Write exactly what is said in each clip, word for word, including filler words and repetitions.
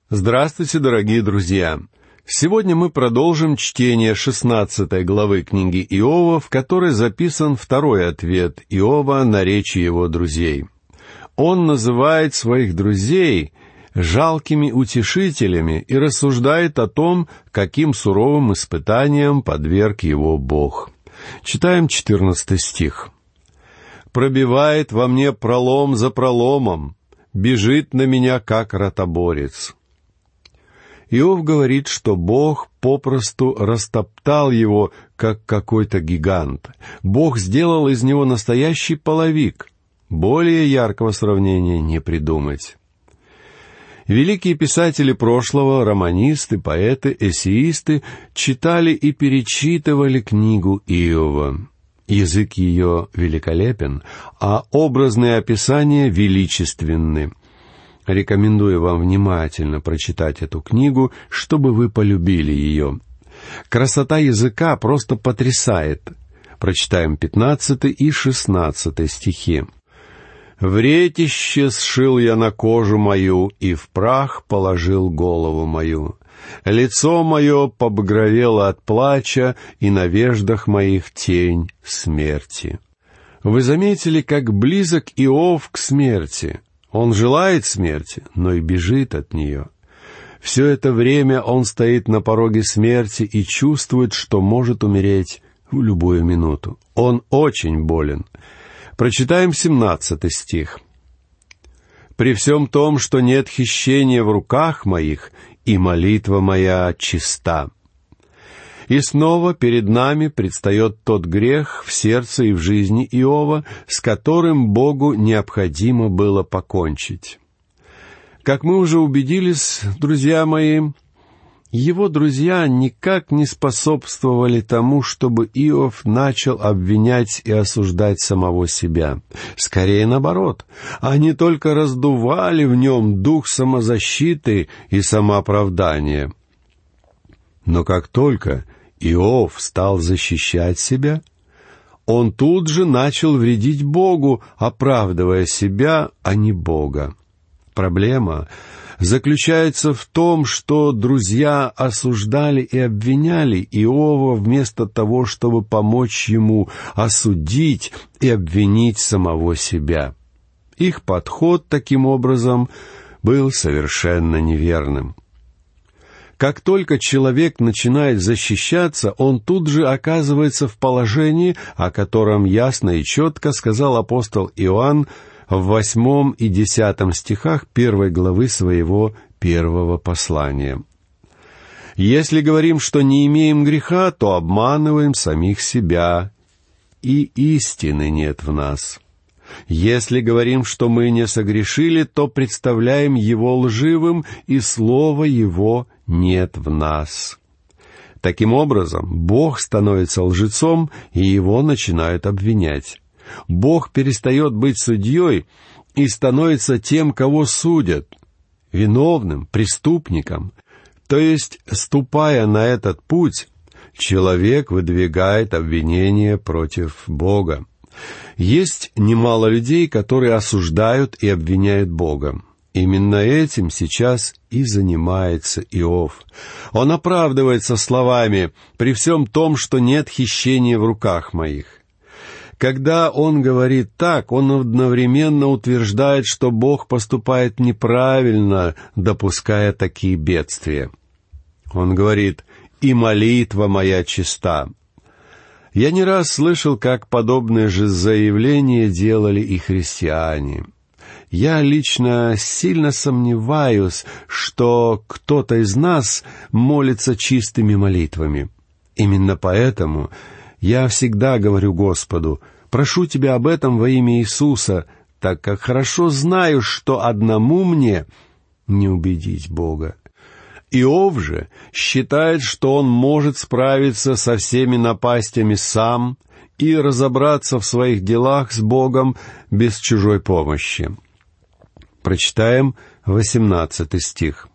Здравствуйте, дорогие друзья! Сегодня мы продолжим чтение шестнадцатой главы книги Иова, в которой записан второй ответ Иова на речи его друзей. Он называет своих друзей жалкими утешителями и рассуждает о том, каким суровым испытаниям подверг его Бог. Читаем четырнадцатый стих. «Пробивает во мне пролом за проломом, бежит на меня, как ротоборец». Иов говорит, что Бог попросту растоптал его, как какой-то гигант. Бог сделал из него настоящий половик. Более яркого сравнения не придумать. Великие писатели прошлого, романисты, поэты, эссеисты читали и перечитывали книгу Иова. Язык ее великолепен, а образные описания величественны. Рекомендую вам внимательно прочитать эту книгу, чтобы вы полюбили ее. Красота языка просто потрясает. Прочитаем пятнадцатый и шестнадцатый стихи. «Вретище сшил я на кожу мою, и в прах положил голову мою. Лицо мое побагровело от плача, и на веждах моих тень смерти». Вы заметили, как близок Иов к смерти? Он желает смерти, но и бежит от нее. Все это время он стоит на пороге смерти и чувствует, что может умереть в любую минуту. Он очень болен. Прочитаем семнадцатый стих. «При всем том, что нет хищения в руках моих, и молитва моя чиста». И снова перед нами предстает тот грех в сердце и в жизни Иова, с которым Богу необходимо было покончить. Как мы уже убедились, друзья мои, его друзья никак не способствовали тому, чтобы Иов начал обвинять и осуждать самого себя. Скорее наоборот, они только раздували в нем дух самозащиты и самооправдания. Но как только Иов стал защищать себя, он тут же начал вредить Богу, оправдывая себя, а не Бога. Проблема заключается в том, что друзья осуждали и обвиняли Иова вместо того, чтобы помочь ему осудить и обвинить самого себя. Их подход, таким образом, был совершенно неверным. Как только человек начинает защищаться, он тут же оказывается в положении, о котором ясно и четко сказал апостол Иоанн в восьмом и десятом стихах первой главы своего первого послания. «Если говорим, что не имеем греха, то обманываем самих себя, и истины нет в нас. Если говорим, что мы не согрешили, то представляем его лживым, и слова его нет в нас». Таким образом, Бог становится лжецом, и его начинают обвинять. Бог перестает быть судьей и становится тем, кого судят, виновным, преступником. То есть, ступая на этот путь, человек выдвигает обвинения против Бога. Есть немало людей, которые осуждают и обвиняют Бога. Именно этим сейчас и занимается Иов. Он оправдывается словами «при всем том, что нет хищения в руках моих». Когда он говорит так, он одновременно утверждает, что Бог поступает неправильно, допуская такие бедствия. Он говорит «и молитва моя чиста». Я не раз слышал, как подобные же заявления делали и христиане. Я лично сильно сомневаюсь, что кто-то из нас молится чистыми молитвами. Именно поэтому я всегда говорю Господу: «Прошу Тебя об этом во имя Иисуса, так как хорошо знаю, что одному мне не убедить Бога». Иов же считает, что он может справиться со всеми напастями сам и разобраться в своих делах с Богом без чужой помощи. Прочитаем восемнадцатый стих.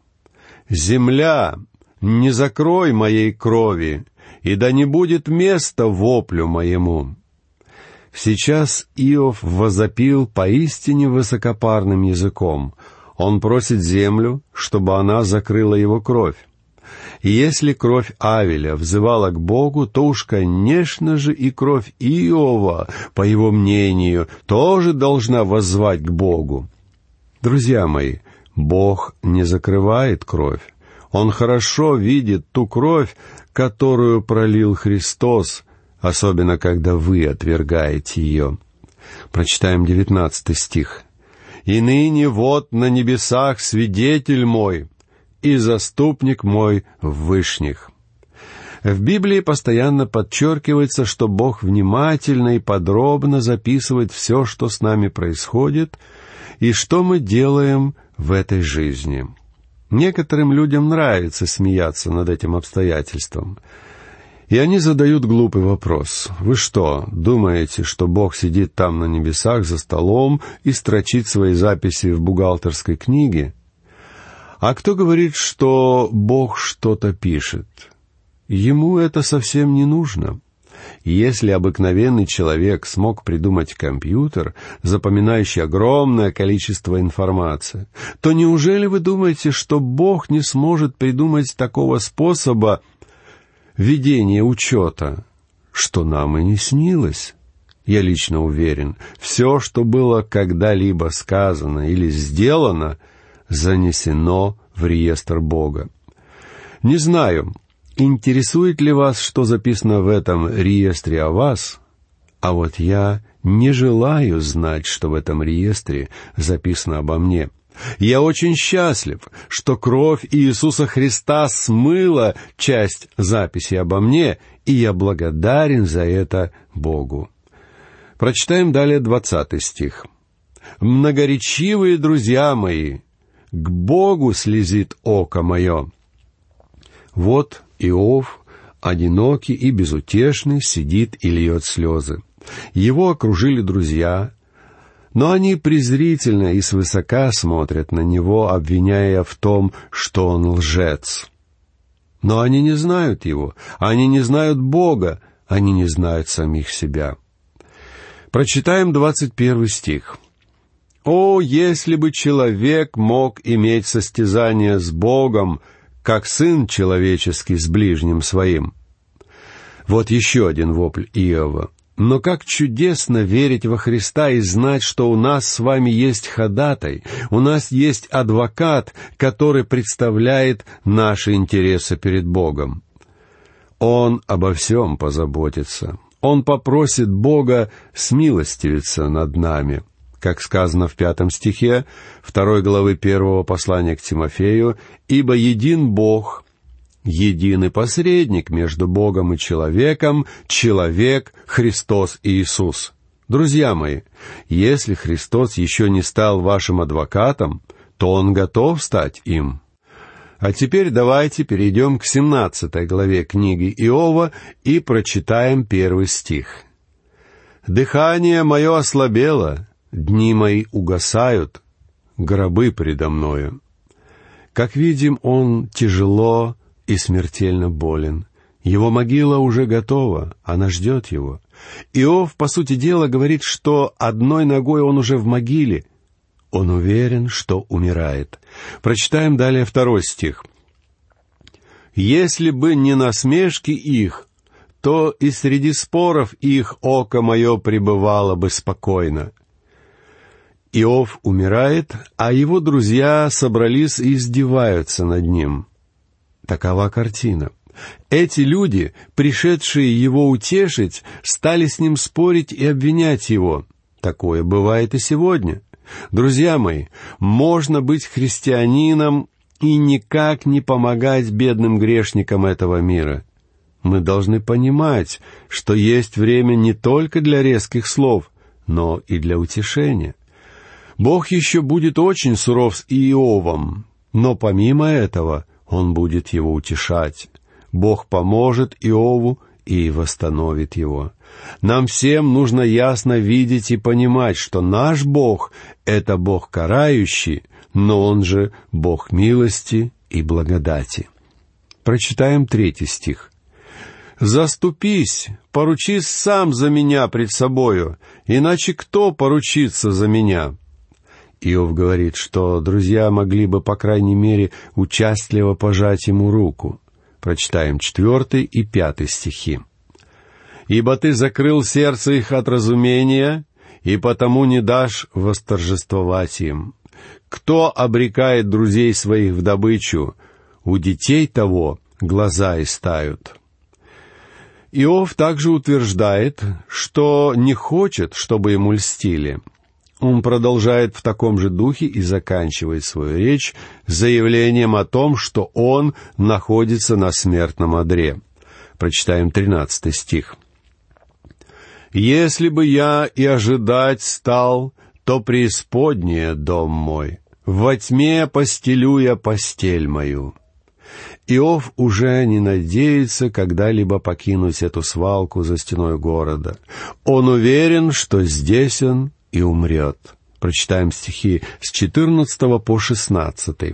«Земля, не закрой моей крови, и да не будет места воплю моему». Сейчас Иов возопил поистине высокопарным языком. Он просит землю, чтобы она закрыла его кровь. И если кровь Авеля взывала к Богу, то уж, конечно же, и кровь Иова, по его мнению, тоже должна воззвать к Богу. Друзья мои, Бог не закрывает кровь. Он хорошо видит ту кровь, которую пролил Христос, особенно когда вы отвергаете ее. Прочитаем девятнадцатый стих. «И ныне вот на небесах свидетель мой и заступник мой в вышних». В Библии постоянно подчеркивается, что Бог внимательно и подробно записывает все, что с нами происходит, и что мы делаем в этой жизни. Некоторым людям нравится смеяться над этим обстоятельством. И они задают глупый вопрос. Вы что, думаете, что Бог сидит там на небесах за столом и строчит свои записи в бухгалтерской книге? А кто говорит, что Бог что-то пишет? Ему это совсем не нужно. Если обыкновенный человек смог придумать компьютер, запоминающий огромное количество информации, то неужели вы думаете, что Бог не сможет придумать такого способа ведения учета, что нам и не снилось? Я лично уверен, все, что было когда-либо сказано или сделано, занесено в реестр Бога. Не знаю, интересует ли вас, что записано в этом реестре о вас, а вот я не желаю знать, что в этом реестре записано обо мне. Я очень счастлив, что кровь Иисуса Христа смыла часть записи обо мне, и я благодарен за это Богу. Прочитаем далее двадцатый стих. «Многоречивые друзья мои, к Богу слезит око мое». Вот Иов, одинокий и безутешный, сидит и льет слезы. Его окружили друзья, но они презрительно и свысока смотрят на него, обвиняя в том, что он лжец. Но они не знают его, они не знают Бога, они не знают самих себя. Прочитаем двадцать первый стих. «О, если бы человек мог иметь состязание с Богом, как сын человеческий с ближним своим». Вот еще один вопль Иова. Но как чудесно верить во Христа и знать, что у нас с вами есть ходатай, у нас есть адвокат, который представляет наши интересы перед Богом. Он обо всем позаботится. Он попросит Бога смилостивиться над нами. Как сказано в пятом стихе второй главы первого послания к Тимофею, «Ибо един Бог, единый посредник между Богом и человеком, человек Христос Иисус». Друзья мои, если Христос еще не стал вашим адвокатом, то Он готов стать им. А теперь давайте перейдем к семнадцатой главе книги Иова и прочитаем первый стих. «Дыхание мое ослабело, дни мои угасают, гробы предо мною». Как видим, он тяжело и смертельно болен. Его могила уже готова, она ждет его. Иов, по сути дела, говорит, что одной ногой он уже в могиле. Он уверен, что умирает. Прочитаем далее второй стих. «Если бы не насмешки их, то и среди споров их око мое пребывало бы спокойно». Иов умирает, а его друзья собрались и издеваются над ним. Такова картина. Эти люди, пришедшие его утешить, стали с ним спорить и обвинять его. Такое бывает и сегодня. Друзья мои, можно быть христианином и никак не помогать бедным грешникам этого мира. Мы должны понимать, что есть время не только для резких слов, но и для утешения. Бог еще будет очень суров с Иовом, но помимо этого Он будет его утешать. Бог поможет Иову и восстановит его. Нам всем нужно ясно видеть и понимать, что наш Бог — это Бог карающий, но Он же Бог милости и благодати. Прочитаем третий стих. «Заступись, поручись сам за меня пред собою, иначе кто поручится за меня?» Иов говорит, что друзья могли бы, по крайней мере, участливо пожать ему руку. Прочитаем четвертый и пятый стихи. «Ибо ты закрыл сердце их от разумения, и потому не дашь восторжествовать им. Кто обрекает друзей своих в добычу, у детей того глаза истают». Иов также утверждает, что не хочет, чтобы ему льстили. Он продолжает в таком же духе и заканчивает свою речь заявлением о том, что он находится на смертном одре. Прочитаем тринадцатый стих. «Если бы я и ожидать стал, то преисподняя дом мой, во тьме постелю я постель мою». Иов уже не надеется когда-либо покинуть эту свалку за стеной города. Он уверен, что здесь он и умрет. Прочитаем стихи с четырнадцатого по шестнадцатый.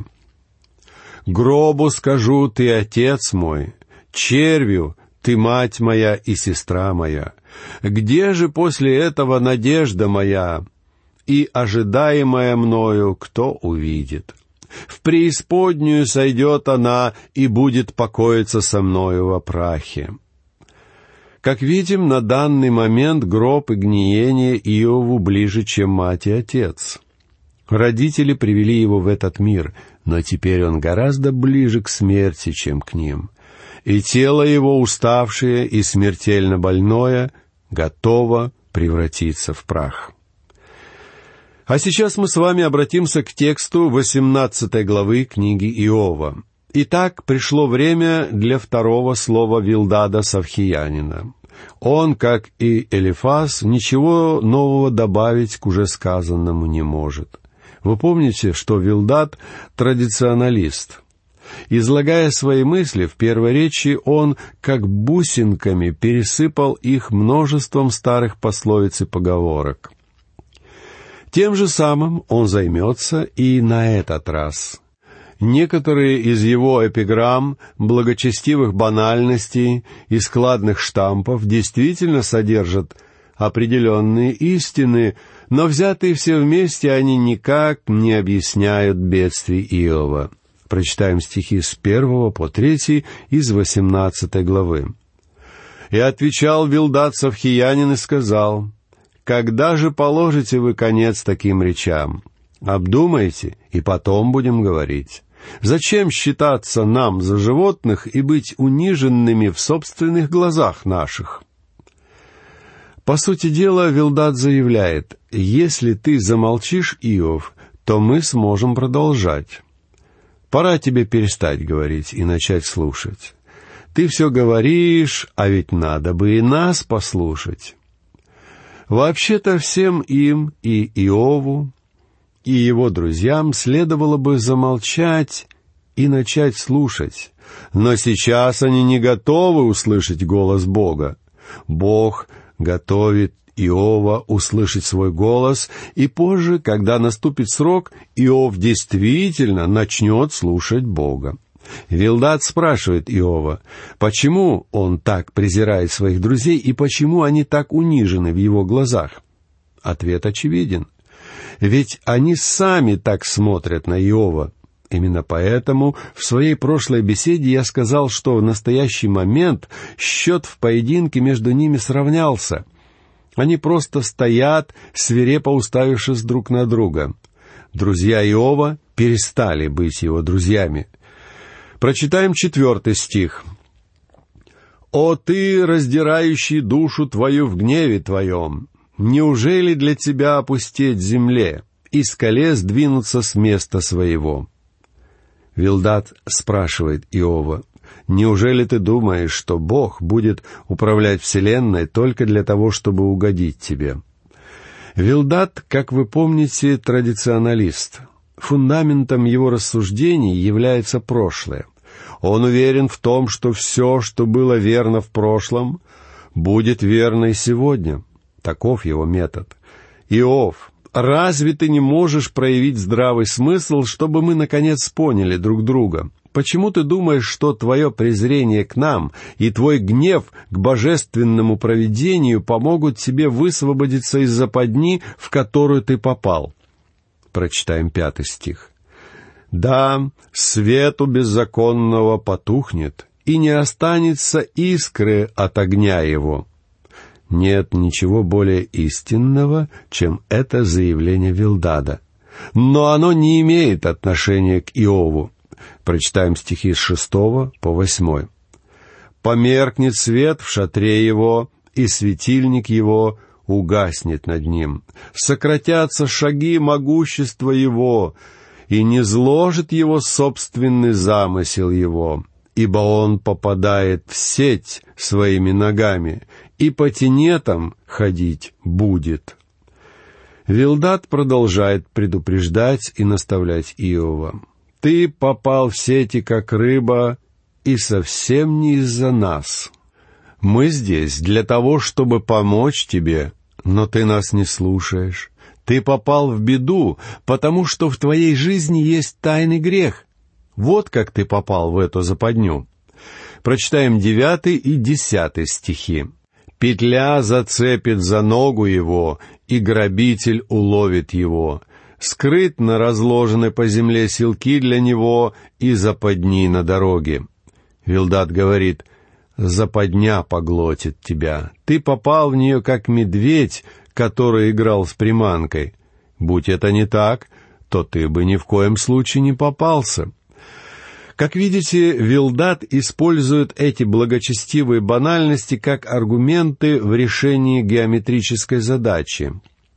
«Гробу скажу, ты отец мой, червю, ты мать моя и сестра моя. Где же после этого надежда моя и ожидаемая мною кто увидит? В преисподнюю сойдет она и будет покоиться со мною во прахе». Как видим, на данный момент гроб и гниение Иову ближе, чем мать и отец. Родители привели его в этот мир, но теперь он гораздо ближе к смерти, чем к ним. И тело его, уставшее и смертельно больное, готово превратиться в прах. А сейчас мы с вами обратимся к тексту восемнадцатой главы книги Иова. Итак, пришло время для второго слова Вилдада Савхиянина. Он, как и Элифаз, ничего нового добавить к уже сказанному не может. Вы помните, что Вилдад — традиционалист. Излагая свои мысли в первой речи, он как бусинками пересыпал их множеством старых пословиц и поговорок. Тем же самым он займется и на этот раз. Некоторые из его эпиграмм, благочестивых банальностей и складных штампов действительно содержат определенные истины, но взятые все вместе они никак не объясняют бедствий Иова. Прочитаем стихи с первого по третий из восемнадцатой главы. «И отвечал Вилдад Савхиянин и сказал: когда же положите вы конец таким речам? Обдумайте, и потом будем говорить. Зачем считаться нам за животных и быть униженными в собственных глазах наших?» По сути дела, Вилдад заявляет: если ты замолчишь, Иов, то мы сможем продолжать. Пора тебе перестать говорить и начать слушать. Ты все говоришь, а ведь надо бы и нас послушать. Вообще-то всем им, и Иову, и его друзьям следовало бы замолчать и начать слушать. Но сейчас они не готовы услышать голос Бога. Бог готовит Иова услышать свой голос, и позже, когда наступит срок, Иов действительно начнет слушать Бога. Вилдад спрашивает Иова, почему он так презирает своих друзей и почему они так унижены в его глазах. Ответ очевиден. Ведь они сами так смотрят на Иова. Именно поэтому в своей прошлой беседе я сказал, что в настоящий момент счет в поединке между ними сравнялся. Они просто стоят, свирепо уставившись друг на друга. Друзья Иова перестали быть его друзьями. Прочитаем четвертый стих. «О ты, раздирающий душу твою в гневе твоем! Неужели для тебя опустеть земле и скале сдвинуться с места своего?» Вилдад спрашивает Иова: «Неужели ты думаешь, что Бог будет управлять вселенной только для того, чтобы угодить тебе?» Вилдад, как вы помните, традиционалист. Фундаментом его рассуждений является прошлое. Он уверен в том, что все, что было верно в прошлом, будет верно и сегодня. Таков его метод. Иов, разве ты не можешь проявить здравый смысл, чтобы мы, наконец, поняли друг друга? Почему ты думаешь, что твое презрение к нам и твой гнев к божественному провидению помогут тебе высвободиться из западни, в которую ты попал? Прочитаем пятый стих. «Да, свет у беззаконного потухнет, и не останется искры от огня его». Нет ничего более истинного, чем это заявление Вилдада. Но оно не имеет отношения к Иову. Прочитаем стихи с шестого по восьмой. «Померкнет свет в шатре его, и светильник его угаснет над ним. Сократятся шаги могущества его, и не зложит его собственный замысел его, ибо он попадает в сеть своими ногами, и по тенетам ходить будет». Вилдад продолжает предупреждать и наставлять Иова. «Ты попал в сети, как рыба, и совсем не из-за нас. Мы здесь для того, чтобы помочь тебе, но ты нас не слушаешь. Ты попал в беду, потому что в твоей жизни есть тайный грех. Вот как ты попал в эту западню». Прочитаем девятый и десятый стихи. «Петля зацепит за ногу его, и грабитель уловит его. Скрытно разложены по земле селки для него и западни на дороге». Вилдад говорит: «Западня поглотит тебя. Ты попал в нее, как медведь, который играл с приманкой. Будь это не так, то ты бы ни в коем случае не попался». Как видите, Вилдад использует эти благочестивые банальности как аргументы в решении геометрической задачи.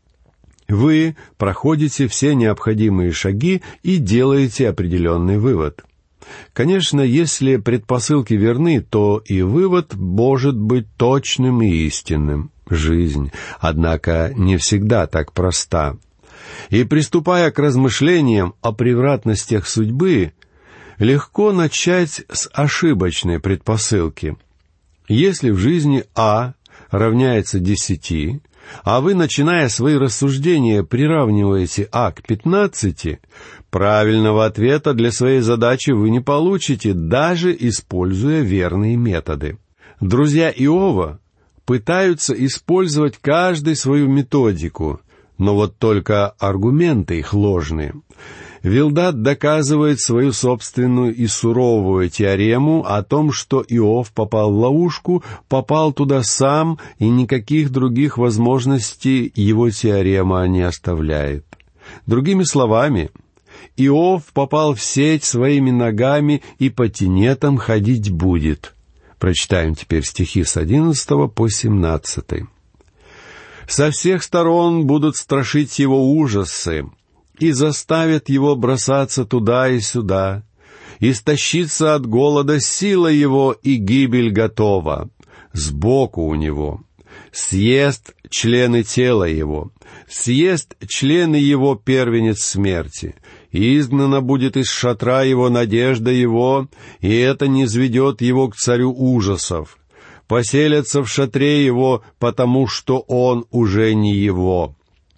Вы проходите все необходимые шаги и делаете определенный вывод. Конечно, если предпосылки верны, то и вывод может быть точным и истинным. Жизнь, однако, не всегда так проста. И приступая к размышлениям о превратностях судьбы, легко начать с ошибочной предпосылки. Если в жизни А равняется десяти, а вы, начиная свои рассуждения, приравниваете А к пятнадцати, правильного ответа для своей задачи вы не получите, даже используя верные методы. Друзья Иова пытаются использовать каждый свою методику, но вот только аргументы их ложные. Вилдад доказывает свою собственную и суровую теорему о том, что Иов попал в ловушку, попал туда сам, и никаких других возможностей его теорема не оставляет. Другими словами, Иов попал в сеть своими ногами и по тенетам ходить будет. Прочитаем теперь стихи с одиннадцатого по семнадцатый. «Со всех сторон будут страшить его ужасы, и заставят его бросаться туда и сюда. Истощится от голода сила его, и гибель готова. Сбоку у него. Съест члены тела его. Съест члены его первенец смерти. Изгнана будет из шатра его надежда его, и это низведет его к царю ужасов. Поселятся в шатре его, потому что он уже не его.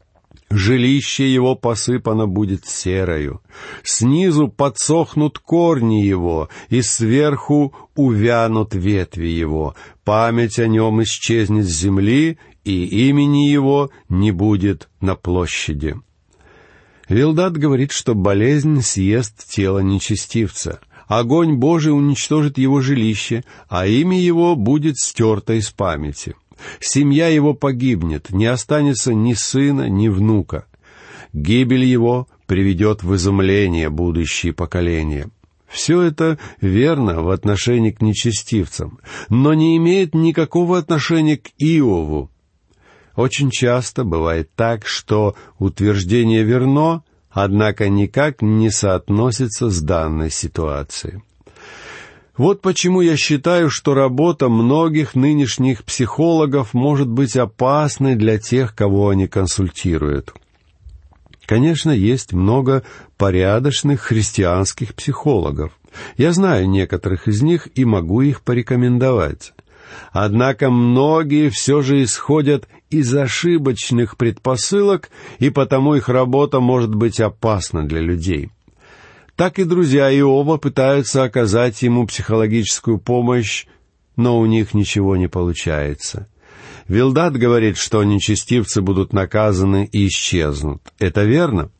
Жилище его посыпано будет серою, снизу подсохнут корни его, и сверху увянут ветви его. Память о нем исчезнет с земли, и имени его не будет на площади». Вилдад говорит, что болезнь съест тело нечестивца. Огонь Божий уничтожит его жилище, а имя его будет стерто из памяти. Семья его погибнет, не останется ни сына, ни внука. Гибель его приведет в изумление будущие поколения. Все это верно в отношении к нечестивцам, но не имеет никакого отношения к Иову. Очень часто бывает так, что утверждение верно, однако никак не соотносится с данной ситуацией. Вот почему я считаю, что работа многих нынешних психологов может быть опасной для тех, кого они консультируют. Конечно, есть много порядочных христианских психологов. Я знаю некоторых из них и могу их порекомендовать. Однако многие все же исходят из ошибочных предпосылок, и потому их работа может быть опасна для людей. Так и друзья Иова пытаются оказать ему психологическую помощь, но у них ничего не получается. Вилдад говорит, что нечестивцы будут наказаны и исчезнут. Это верно?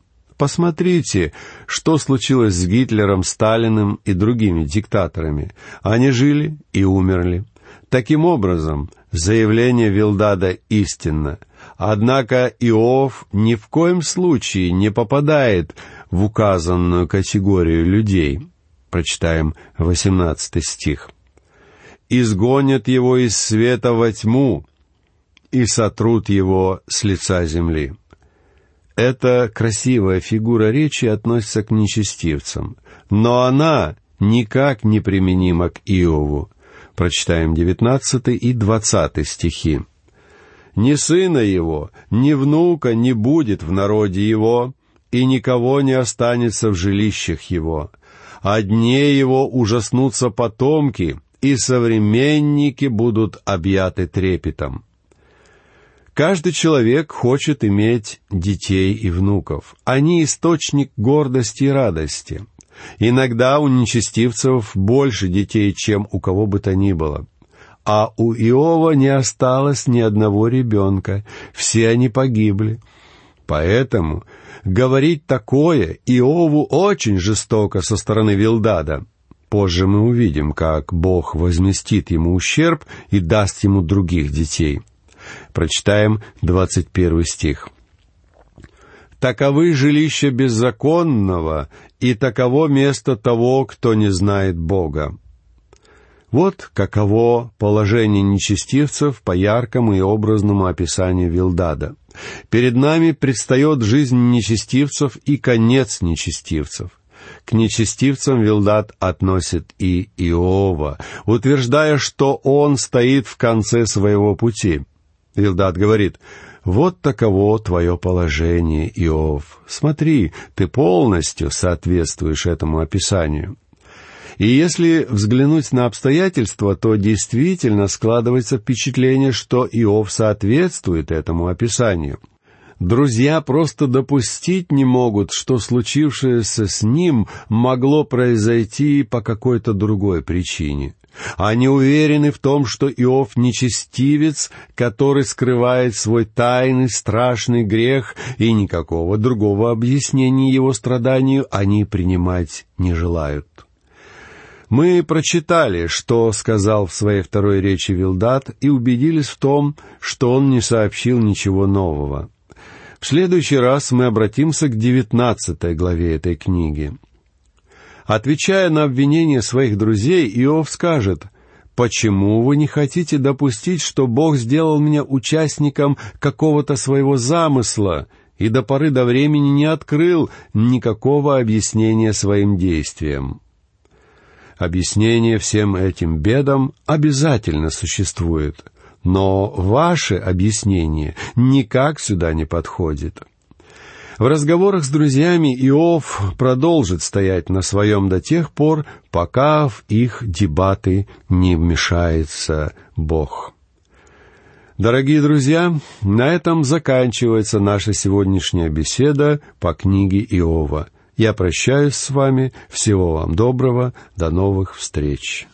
Посмотрите, что случилось с Гитлером, Сталиным и другими диктаторами. Они жили и умерли. Таким образом, заявление Вилдада истинно. Однако Иов ни в коем случае не попадает в указанную категорию людей. Прочитаем восемнадцатый стих. «Изгонят его из света во тьму и сотрут его с лица земли». Эта красивая фигура речи относится к нечестивцам, но она никак не применима к Иову. Прочитаем девятнадцатый и двадцатый стихи. «Ни сына его, ни внука не будет в народе его, и никого не останется в жилищах его. О дне его ужаснутся потомки, и современники будут объяты трепетом». Каждый человек хочет иметь детей и внуков. Они источник гордости и радости. Иногда у нечестивцев больше детей, чем у кого бы то ни было. А у Иова не осталось ни одного ребенка, все они погибли. Поэтому говорить такое Иову очень жестоко со стороны Вилдада. Позже мы увидим, как Бог возместит ему ущерб и даст ему других детей. Прочитаем двадцать первый стих. «Таковы жилища беззаконного, и таково место того, кто не знает Бога». Вот каково положение нечестивцев по яркому и образному описанию Вилдада. Перед нами предстает жизнь нечестивцев и конец нечестивцев. К нечестивцам Вилдад относит и Иова, утверждая, что он стоит в конце своего пути. Вилдад говорит: «Вот таково твое положение, Иов. Смотри, ты полностью соответствуешь этому описанию». И если взглянуть на обстоятельства, то действительно складывается впечатление, что Иов соответствует этому описанию. Друзья просто допустить не могут, что случившееся с ним могло произойти по какой-то другой причине. Они уверены в том, что Иов нечестивец, который скрывает свой тайный страшный грех, и никакого другого объяснения его страданию они принимать не желают. Мы прочитали, что сказал в своей второй речи Вилдад, и убедились в том, что он не сообщил ничего нового. В следующий раз мы обратимся к девятнадцатой главе этой книги. Отвечая на обвинения своих друзей, Иов скажет: «Почему вы не хотите допустить, что Бог сделал меня участником какого-то своего замысла и до поры до времени не открыл никакого объяснения своим действиям?» Объяснение всем этим бедам обязательно существует, но ваше объяснение никак сюда не подходит. В разговорах с друзьями Иов продолжит стоять на своем до тех пор, пока в их дебаты не вмешается Бог. Дорогие друзья, на этом заканчивается наша сегодняшняя беседа по книге Иова. Я прощаюсь с вами. Всего вам доброго. До новых встреч.